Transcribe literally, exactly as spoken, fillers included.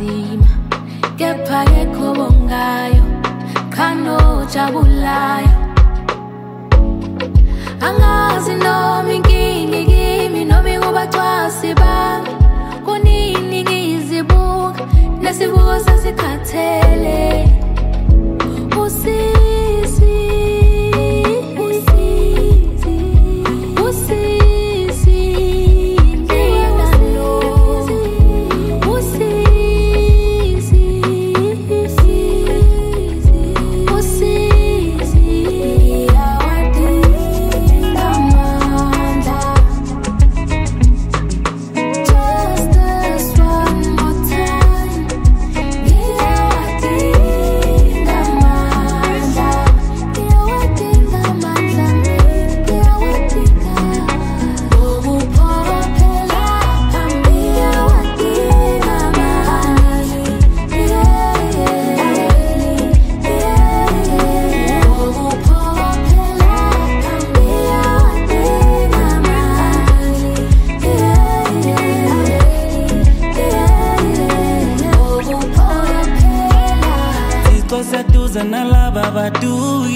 nzima kepha yekho bongayo khano jabulayo angazi noma inkingi kimi noma ikubathwasi bami kunini ngizibuka nesibuko sasikhathele usizi usizi usizi ngiyalo usizi usizi yawadinga amandla just this one more time yawadinga amandla yawadinga amandla yawadinga ukuphokophela phambi yawadinga amandla ukuphokophela phambi yawadinga amandla ukuphokophela Sixosa duza nalaba baduyi